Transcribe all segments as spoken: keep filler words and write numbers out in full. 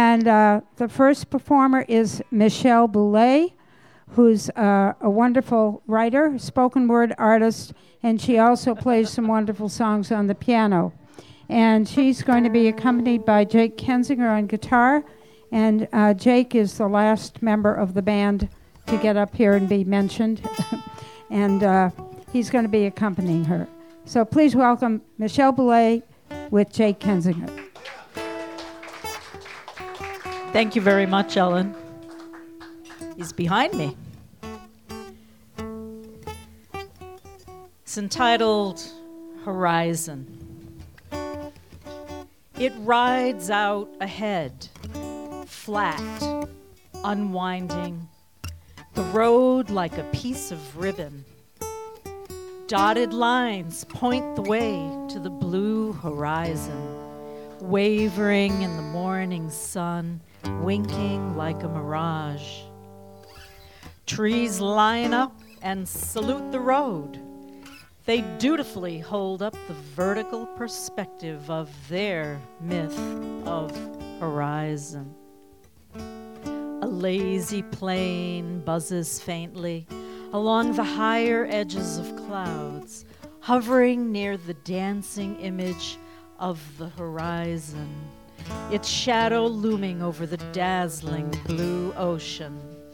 And uh, the first performer is Michelle Boulay, who's uh, a wonderful writer, spoken word artist, and she also plays some wonderful songs on the piano. And she's going to be accompanied by Jake Kensinger on guitar, and uh, Jake is the last member of the band to get up here and be mentioned, and uh, he's going to be accompanying her. So please welcome Michelle Boulay with Jake Kensinger. Thank you very much, Ellen. He's behind me. It's entitled Horizon. It rides out ahead, flat, unwinding, the road like a piece of ribbon. Dotted lines point the way to the blue horizon, wavering in the morning sun, winking like a mirage. Trees line up and salute the road. They dutifully hold up the vertical perspective of their myth of horizon. A lazy plane buzzes faintly along the higher edges of clouds, hovering near the dancing image of the horizon, its shadow looming over the dazzling blue ocean.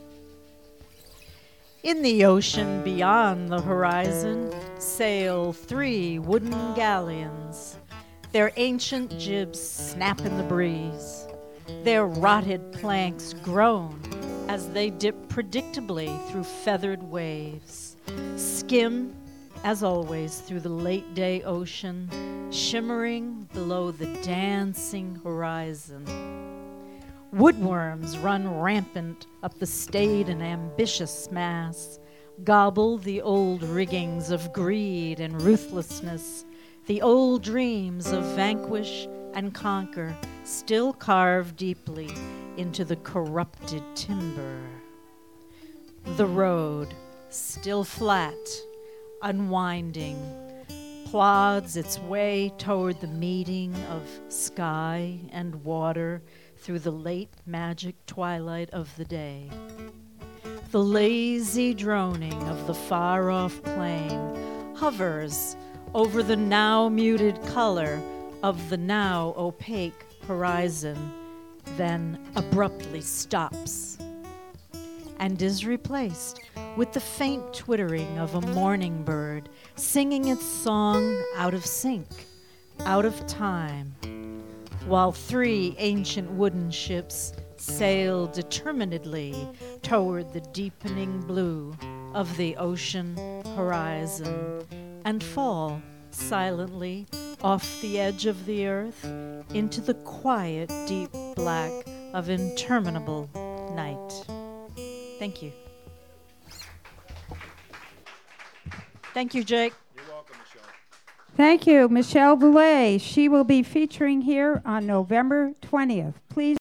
In the ocean beyond the horizon sail three wooden galleons. Their ancient jibs snap in the breeze. Their rotted planks groan as they dip predictably through feathered waves, skim, as always, through the late-day ocean, shimmering below the dancing horizon. Woodworms run rampant up the staid and ambitious mass, gobble the old riggings of greed and ruthlessness, the old dreams of vanquish and conquer, still carved deeply into the corrupted timber. The road, still flat, unwinding, plods its way toward the meeting of sky and water through the late magic twilight of the day. The lazy droning of the far-off plain hovers over the now muted color of the now opaque horizon, then abruptly stops and is replaced with the faint twittering of a morning bird singing its song out of sync, out of time, while three ancient wooden ships sail determinedly toward the deepening blue of the ocean horizon and fall silently off the edge of the earth into the quiet, deep black of interminable night. Thank you. Thank you, Jake. You're welcome, Michelle. Thank you, Michelle Boulay. She will be featuring here on November twentieth. Please